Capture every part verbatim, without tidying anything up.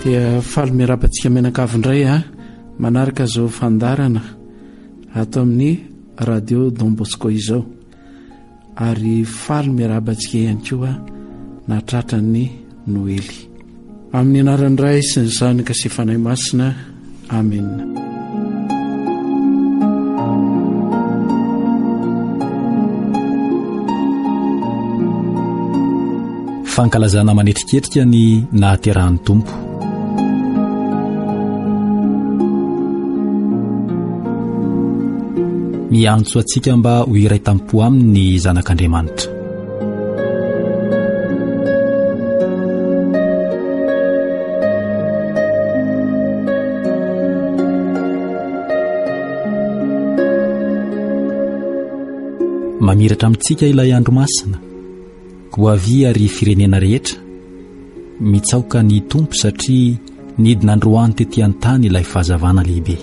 dia faly miarabantsika menakavindray a manaraka zao fandarana ato amin'ny radio Don Bosco izao ary faly miarabantsika ihany koa natratra ny Noely amin'ny anarany Ray sy ny Zanaka sy Fanahy Masina. Amen. Fankalazana manetriketrika ny nahaterahan'ny Tompo. Miantso atsika mba ho iray tampo aminy Zanak'Andriamanitra. Mamiratra amintsika ilay andro masina, ho avy ary firenena rehetra mitsaoka ny Tompo satria nidina androany tetỳ an-tany ilay fahazavana lehibe.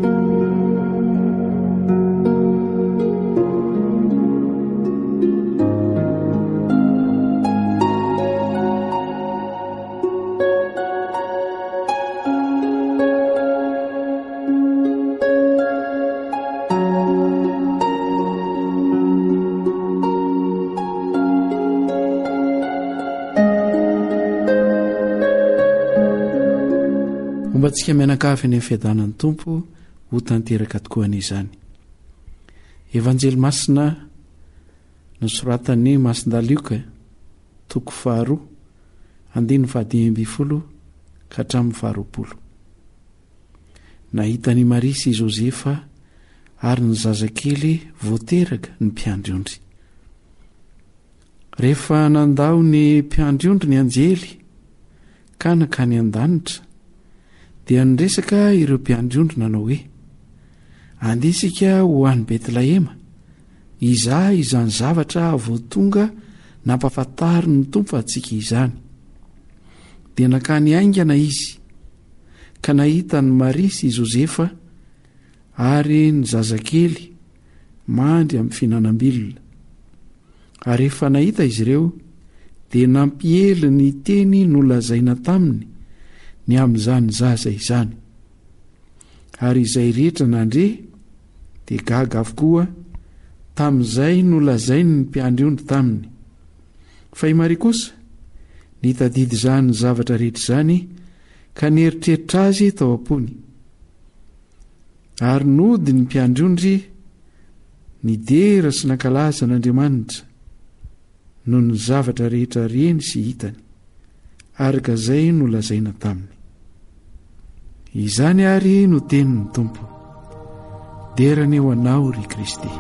Tsika mianakavy ny fiadanan'ny Tompo ho tanteraka tokoa an'izany. Evanjely Masina nosoratan'ny Masin-Dalioka toko faharoa andiny fahadimy amby folo ka hatramin'ny faharoapolo. Nahitany Maria sy Josefa ary ny zazakely voateraka ny mpiandry ondry. Rehefa nandao ny mpiandry ondry ny anjely ka nakany an-danitra dia niresaka ireo mpiandry ondry nanao hoe, andesika ho any Betlehema izahay izany zavatra voatonga nampafantary ny Tompo antsika izany. Dia nakany aingana izy ka nahita ny Maria sy Josefa ary ny zazakely mandry amin'ny fihinanam-bilona. Ary rehefa nahita izy ireo dia nampiely ny teny nolazaina taminy ny amin'izany zaza izany. Ary izay rehetra nandre dia gaga avokoa tamin'izay nolazainy ny mpiandry ondry taminy. Fa i Maria kosa nitadidy izany zavatra rehetra izany ka nieritreritra azy tao am-pony. Ary nody ny mpiandry ondry nidera sy nankalaza n'Andriamanitra noho ny zavatra rehetra reny sy hitany, araka izay nolazaina taminy. Izany ary no tenin'ny Tompo, derany eo anao ry Kristy.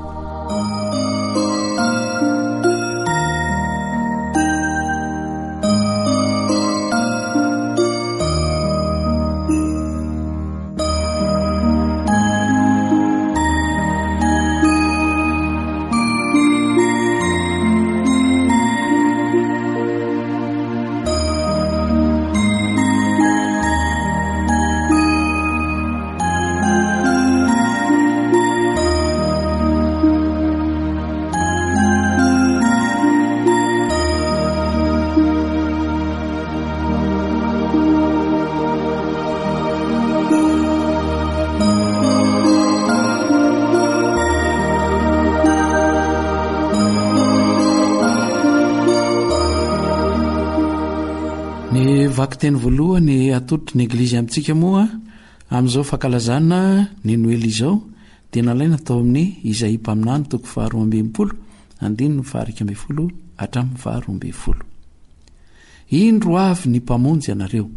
Vaky teny voalohany atotry ny eglizy amintsika moa amin'izao fankalazana ny Noely izao dia nalaina tao amin'ny Isaia mpaminany toko faharoa ambin'ny folo andiny ny faharika ambin'ny folo hatramin'ny faharoa ambin'ny folo. Indro avy ny mpamonjy anareo,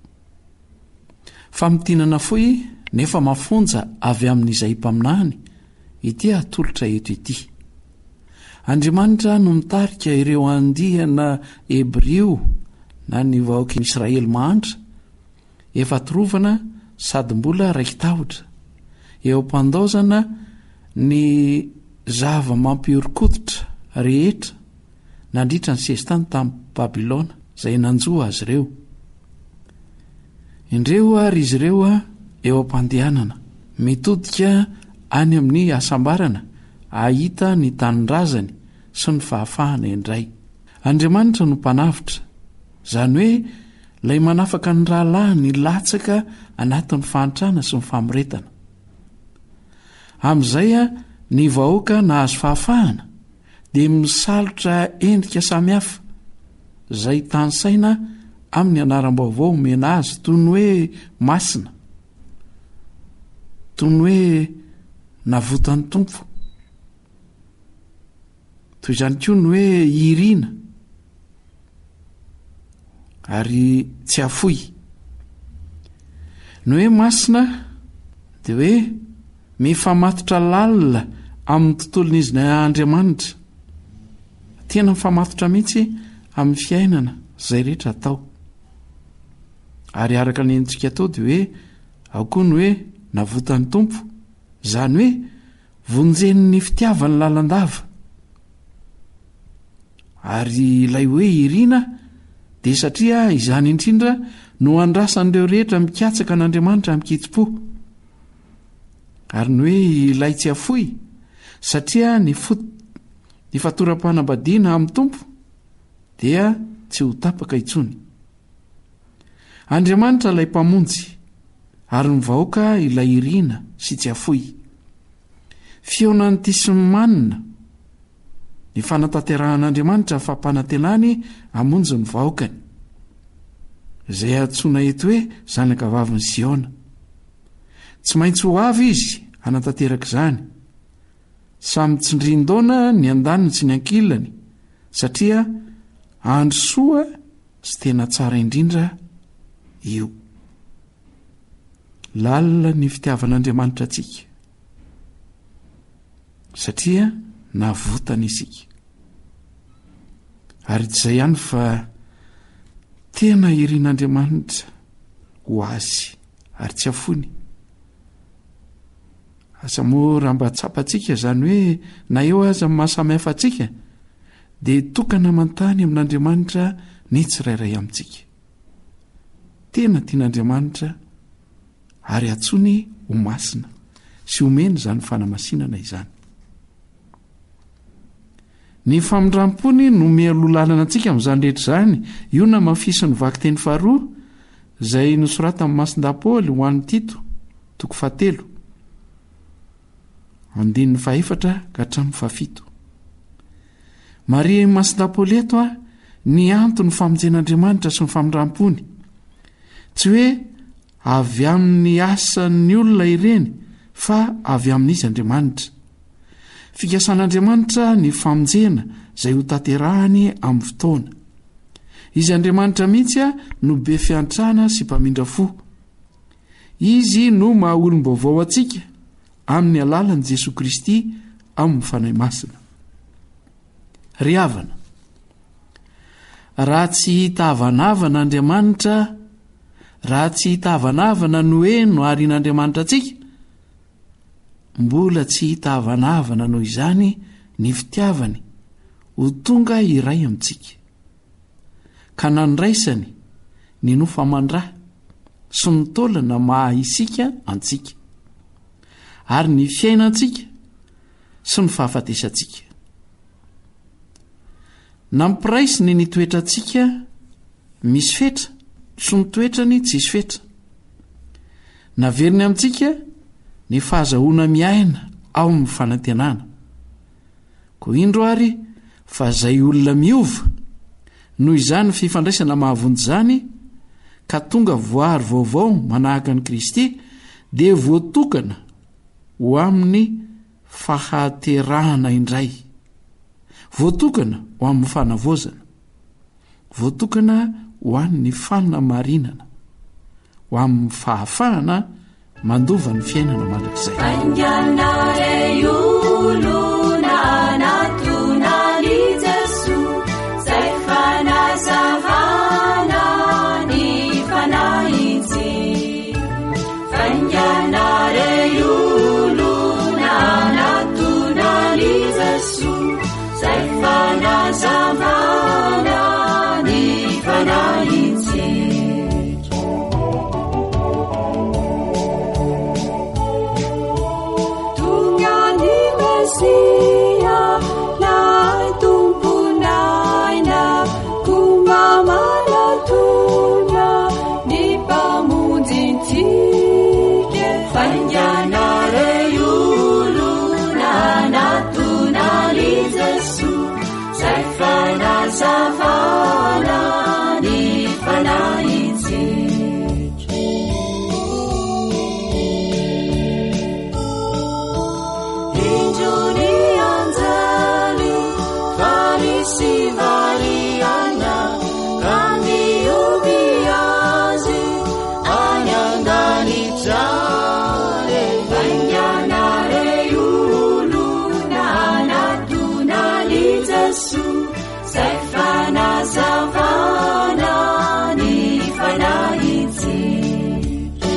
famitinana foy nefa mafonja avy amin'ny Isaia mpaminany ity atolotra eto ity. Andriamanitra no mitarika ireo andihana Hebreo na ny vahoaky Israely mahantra efa torovana sady mbola raiki-tahotra eo am-pandaozana ny zava mampiorokoditra rehetra nandritra ny sesitany tamin'ny Babilona izay nanjoa azy ireo. Indreo ary izy ireo eo am-pandehanana mitodika any amin'ny asambarana ahita ny tanindrazany sy ny fahafahana indray. Andriamanitra no mpanavitra, zany hoe ilay manafaka ny rahalahy ny latsaka anatin'ny fahantrana sy ny famoretana. Amin'izay a ny vahoaka nahazo fahafahana dia misalotra endrika samihafa izay tanysaina amin'ny anaram-baovao omena azy toy ny hoe masina, toy ny hoe navotan'ny tompo, toy izany koa ny hoe irina ary tsy afoy. Ny hoe masina dia hoe mifamatotra lalina amin'ny tontolon'izy ny Andriamanitra, tena mifamatotra mihitsy amin'ny fiainana izay rehetra atao. Ary araka ny endrika atao dia hoe ao koa ny hoe navotan'ny tompo, izany hoe vonjen'ny fitiavany lalandava. Ary ilay hoe irina dia satria izany indrindra no andrasan'ireo rehetra mikatsaka an'Andriamanitra mikitso-po. Ary ny hoe ilay tsy afoy satria ny fot ny fatoram-panambadiana amin'ny tompo dia tsy ho tapaka intsony. Andriamanitra ilay mpamonjy ary ny vahoaka ilay irina sy tsy afoy. Feonany tisimanina ny fanatanteran'Andriamanitra fampanantenany hamonjy ny vahoakany, izay antsoina eto hoe zanaka vaviny Ziona. Tsy maintsy ho avy izy hanatanteraka izany, samy tsindrin-daona ny andaniny sy ny ankilany, satria andro soa sy tena tsara indrindra io. Lalina ny fitiavan'Andriamanitra antsika, satria navotana isika. Ary tsy izay ihany fa tena irian'Andriamanitra ho azy ary tsy afony. Asa moa raha mba tsapantsika izany hoe na eo aza amin'ny mahasamihafa antsika dia tokana mantany amin'Andriamanitra ny tsirairay amintsika. Tena tian'Andriamanitra ary atsony ho masina sy homeny izany fanamasinana izany. Ny famindram-pony no mialolalana antsika amin'izany rehetra izany. Io na mafisy ny vaky teny faharoa izay nosorata amin'ny masinda Paoly ho an'ny Tito, toko fahatelo andininy fahaefatra ka hatramin'ny fahafito. Maria masinda Paoly eto a ny antony famonjen'Andriamanitra sy ny famindram-pony, tsy hoe avy amin'ny asan'ny olona ireny fa avy amin'izy Andriamanitra. Fikasan'Andriamanitra ny famonjena izay ho tanterahany amin'ny fotoana. Izy Andriamanitra mihitsy a no be fiantrana sy mpamindra fo. Izy no maha olom-baovao antsika amin'ny alalan'i Jesosy Kristy amin'ny fanahy masina. Ry havana, raha tsy hita havanavana Andriamanitra, raha tsy hita havanavana no hoe no arian'Andriamanitra antsika, mbola tsy hita havanavana noho izany ny fitiavany ho tonga iray amintsika, ka nandraisany ny nofamandraha sy ny taolana maha isika antsika, ary ny fiainantsika sy ny fahafatesantsika. Nampiraisiny ny toetrantsika misy fetra sy ny toetrany tsisy fetra. Naveriny amintsika ny fahazahoana miaina ao amin'ny fanantenana. Koa indro ary fa izay olona miova noho izany fifandraisana mahavonjy izany ka tonga voary vaovao manahaka ny Kristy dia voatokana ho amin'ny fahaterahana indray, voatokana ho amin'ny fanavozana, voatokana ho amin'ny fanamarinana, ho amin'ny fahafahana mandova ny fiainana mandrakizay. Anjanare olona anatonany Jesosy, zay fanazavana ny fanahitsy. Anjanare olona anatonany Jesosy, zay fanazavana ny fanahitsy. fanazavana ny fanahintsika indrony anjely farisy variana ka mioby azy any anganitrare vainganare olo na anatonany Jesu zay fanazavana ny fanahintsika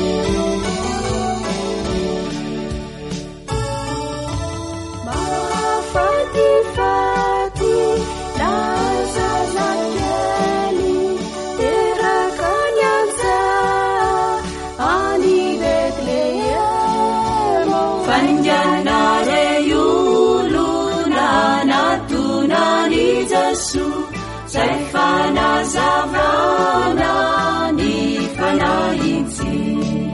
mahafatifaty lazazakely terakany anja any Betlehemo fainganare olo na anatonany Jesu zay fanazavana ny fanahintsika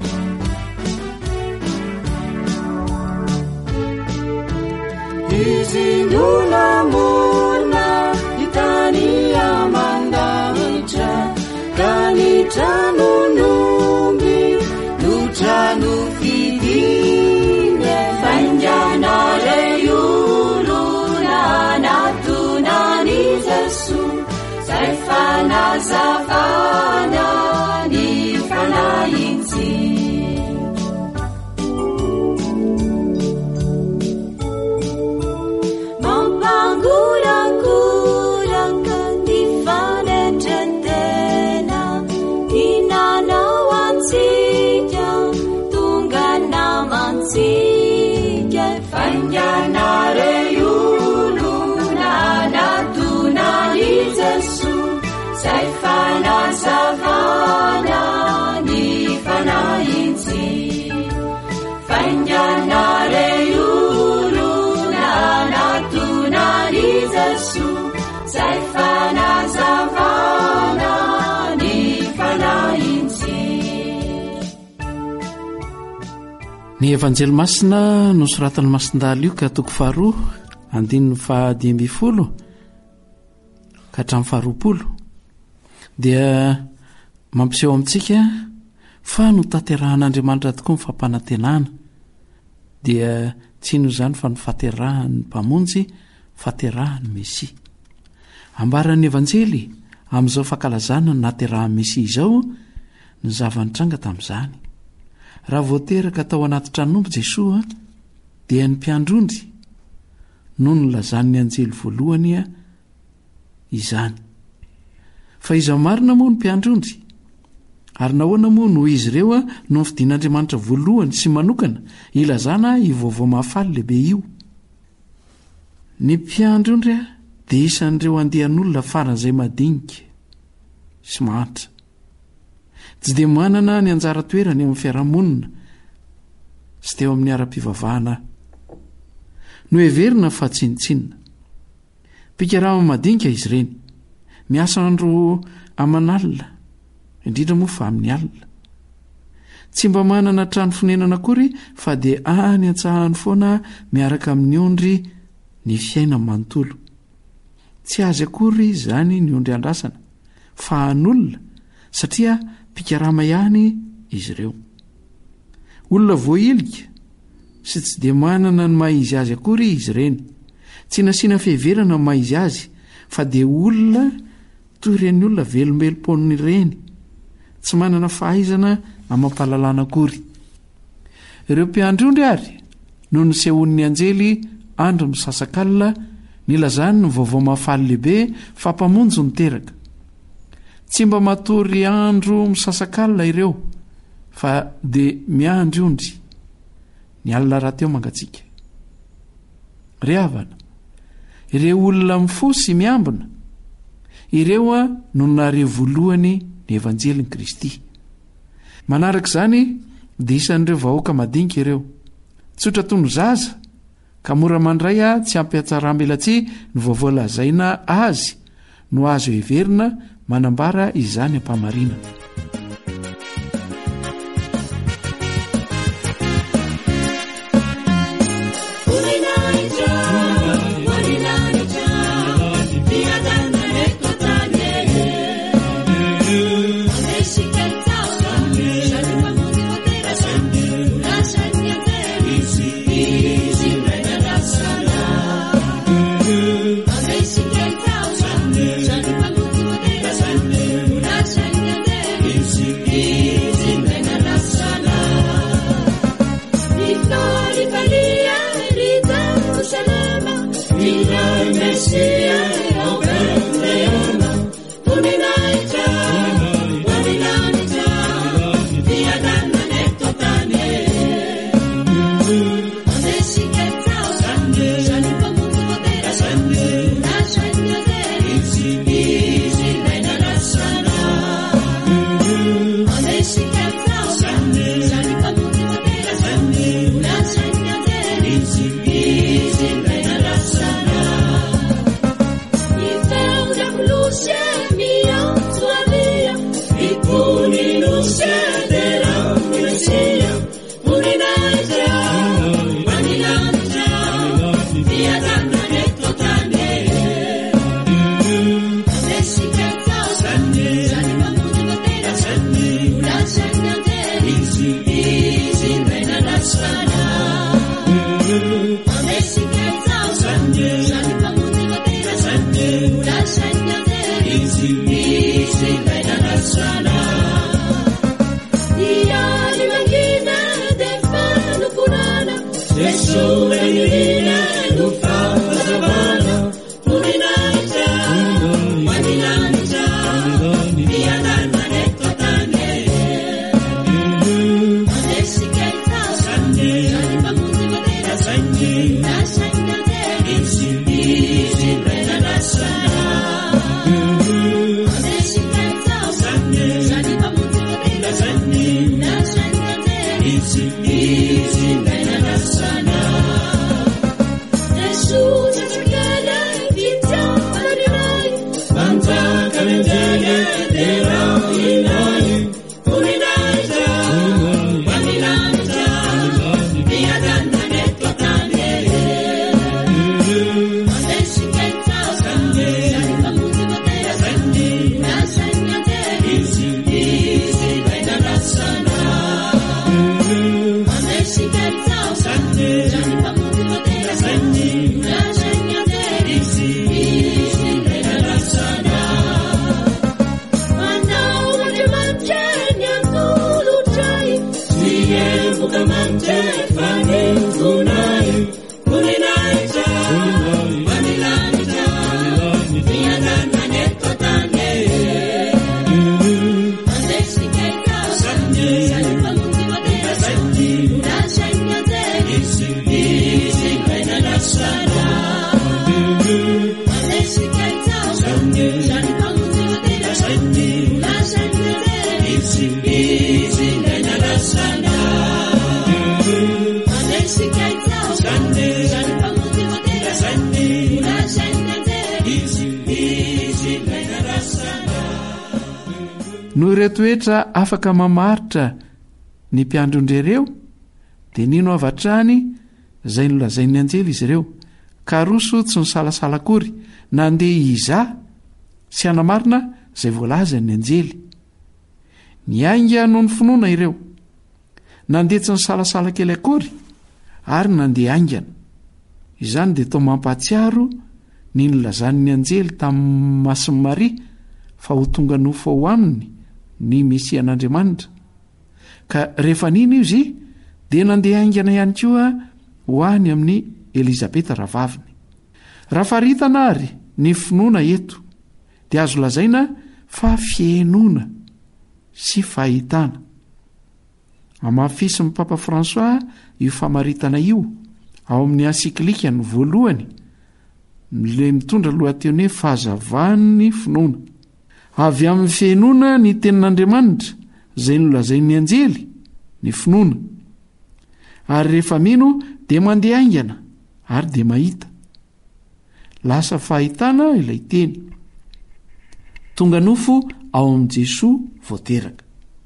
izy nonamona hitany amandahitra ka ny tranonomby no trano fidiny fainganare olo na anatonany Jesu zay fanazavana ny fanahintsika mampangorakoraka ny fanetretena hinanao antsika tonga namantsika fainganare olo na anatonany Jesu zay fanazavana ny fanahintsika fainganare olo na anatonany Jesu zay fanazavana ny fanahintsika ny evanjely masina nosoratany masindaly io ka toko faharoa andininy fahadimy folo ka hatramin'ny faharoapolo dia mampiseho amintsika fa no tanterahan'Andriamanitra tokoa ny fampanantenana dia tsy ino izany fa ny faterahan'ny mpamonjy faterahan'ny Mesia ambaran'ny evanjely amin'izao fankalazana ny naterahan'ny Mesia izao ny zavanitranga tamin'izany raha voateraka tao anaty tranomby Jesoa dia ny mpiandrondry no nolazan'ny anjely voalohany izany fa iza marina moa ny mpiandrondry ary nahoana moa no izy ireo no fidian'Andriamanitra voalohany sy manokana ilazana ivaovao mahafaly lehibe io ny mpiandrondry dia isan'ireo andehan'olona faran'izay madinika sy mahantra tsy dia manana ny anjara toerany amin'ny fiarahamonina sy teo amin'ny ara-pivavahana no heverina fa tsinitsinina mpikarama madinika izy ireny miasa andro aman'alina indrindra moa fa amin'ny alina tsy mba manana trano fonenana akory fa dia any antsahany foana miaraka amin'ny ondry ny fiaina manontolo tsy azy akory izany ny ondry andrasana fa an'olona satria mpikarama ihany izy ireo olona voailika sy tsy dia manana ny mahizy azy akory izy ireny tsy nasiana fiheverana ny mahizy azy fa dia olona toy ireny olona velombelom-pony ireny tsy manana fahaizana amampahalalana akory ireo mpiandrondry ary no nisehon'ny anjely andro misasakalina nilazany ny vaovao mahafaly lehibe fa mpamonjo niteraka tsy mba matory andro misasakalina ireo fa dia miandryondry ny alina raha teo mangatsika ry havana ireo olona mifosy miambina ireo a no nare voalohany ny evanjeliny Kristy manaraka izany dia isan'ireo vahoaka madinika ireo tsotra tono zaza ka mora mandray a tsy ampiatsarambelatsy ny vaovao lazaina azy no azo heverina manambara izany ampamarina no iretoetra afaka mamaritra ny mpiandron-drereo dia nino avatrany izay nolazain'ny anjely izy ireo ka roso tsy nisalasala akory nandeha iza sy anamarina izay voalazan'ny anjely niainga noho ny finoana ireo nandeha tsy nisalasala kely akory ary nandeha aingana izany dia tao mampatsiaro ny nolazan'ny anjely tamin'ny Masin'i Maria fa ho tonga nofo ao aminy ny Mesian'Andriamanitra ka rehefa nino izy dia nandeha aingana ihany koa ho any amin'ny Elizabeta rahavaviny. Raha faritana ary ny finoana eto dia azo lazaina fa fiainoana sy fahitana. Amafisin'ny Papa François io famaritana io ao amin'ny ensiklikany voalohany le mitondra lohateny hoe fahazavan'ny finoana. Avy amin'ny fiainoana ny tenin'Andriamanitra izay nolazain'ny anjely ny finoana. Ary rehefa mino dia mandeha aingana ary dia mahita. Lasa fahitana ilay teny. Tonga nofo ao amin'i Jesoa voateraka.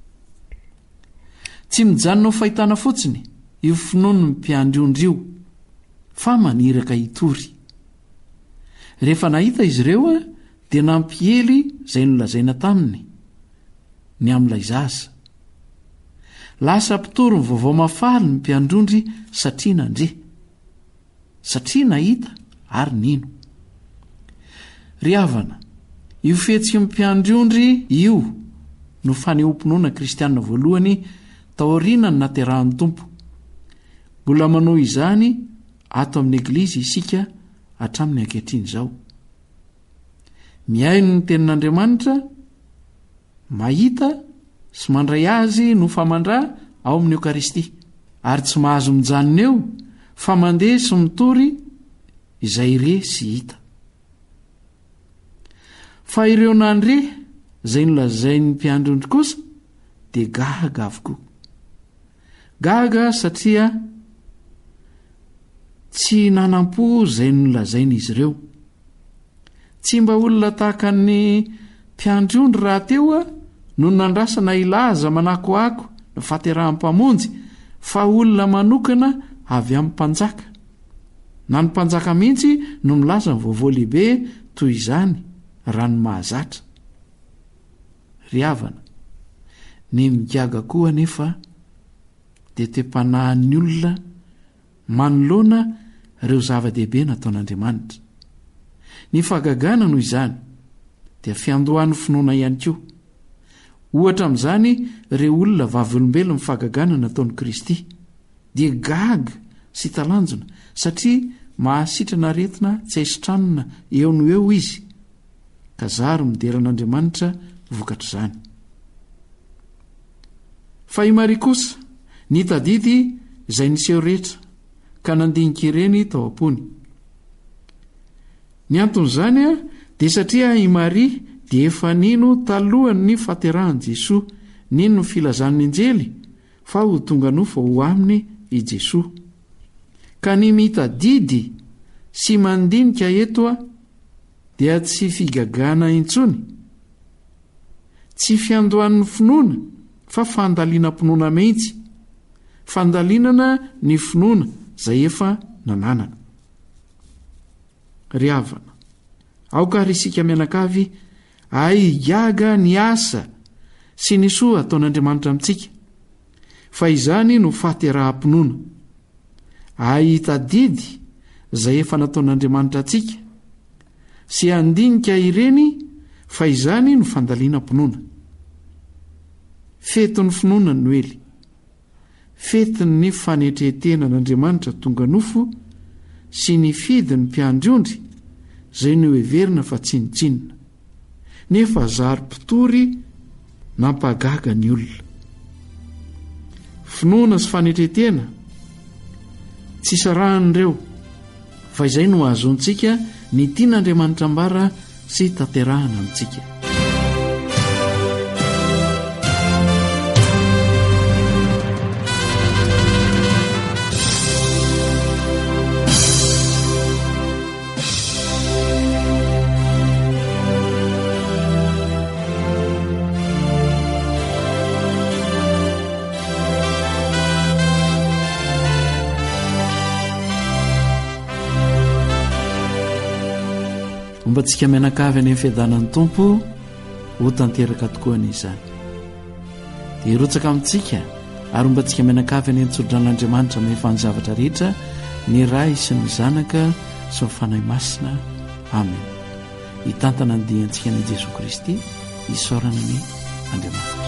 Tsy mijanona ho fahitana fotsiny io finoana ny mpiandriondrio fa maniraka hitory. Rehefa nahita izy ireo dia nampihely izay nolazaina taminy ny amin'ilay zaza. Lasa mpitoro ny vaovao mafaly ny mpiandrondry satria nandre, satria nahita ary nino. Ry havana, io fihetsika mpiandrondry io no fanehoam-pinoana kristianina voalohany taoriana ny naterahan'ny Tompo. Mbola manao izany ato amin'ny eglizy isika hatramin'ny ankehitriny izao. Miaino ny tenin'Andriamanitra, mahita sy mandray azy no famandrà ao amin'ny Eukaristia, ary tsy mahazo mijanona eo fa mandeha sy mitory izay re sy hita. Fa ireo nandre izay nolazain'ny mpiandrondry kosa dia gaga avokoa. Gaga satria tsy nanam-po izay nolazainy izy ireo. Tsy mba olona tahaka ny mpiandrondry raha teo no nandrasana ilaza manakoako ny faterahan'ny-mpamonjy, fa olona manokana avy amin'ny mpanjaka. Na ny mpanjaka mihitsy no milaza ny vaovao lehibe toy izany raha ny mahazatra. Ry havana, ny migaga koa anefa dia te-panahin'ny olona manoloana ireo zava-dehibe nataon'andriamanitra. Ny fahagagana noho izany dia fiandohan'ny finoana ihany koa. Ohatra amin'izany ireo olona vavolombelona ny fahagagana nataon'i Kristy dia gaga sy talanjona satria mahasitrana aretina tsy haisitranina eo no eo izy, ka zary mideran'Andriamanitra vokatra izany. Fa i Maria kosa ny tadidy izay niseho rehetra ka nandinika ireny tao am-pony. Ny anton'izany a dia satria i Maria dia efa nino talohany faterahan'i Jesoa, nino ny filazan'ny anjely fa ho tonga nofo ho aminy i Jesoa. Ka ny mitadidy sy mandinika eto a dia tsy figagana intsony, tsy fiandohan'ny finoana fa fandaliana-pinoana mihitsy, fandalinana ny finoana izay efa nananana. Ry havana, aoka ry isika mianakavy aigaga ny asa sy ny soa ataon'Andriamanitra amintsika, fa izany no fahateraha-pinoana. Ahitadidy izay efa nataon'Andriamanitra antsika sy andinika ireny, fa izany no fandaliana-pinoana. Fetin'ny finoana ny Noely, fetin'ny fanetrehetena n'Andriamanitra tonga nofo sy ny fidin'ny mpiandry-ondry izay no heverina fa tsinitsinina, nefa zari-pitory nampagaga ny olona. Finoana sy fanetrehetena tsy sarahan'ireo, fa izay no azontsika ny tian'Andriamanitra ambara sy tanterahana amintsika. Mba tsika mianakavy any amin'ny fiadanan'ny Tompo ho tanteraka tokoa an'izany. Dia hirotsaka amintsika ary mba tsika mianakavy any an-tsorodran'Andriamanitra amin'ny zavatra rehetra, ny Ray sy ny Zanaka sy ny Fanahy Masina. Amen. Hitantana ny diantsika ny Jesosy Kristy, isaorana ny Andriamanitra.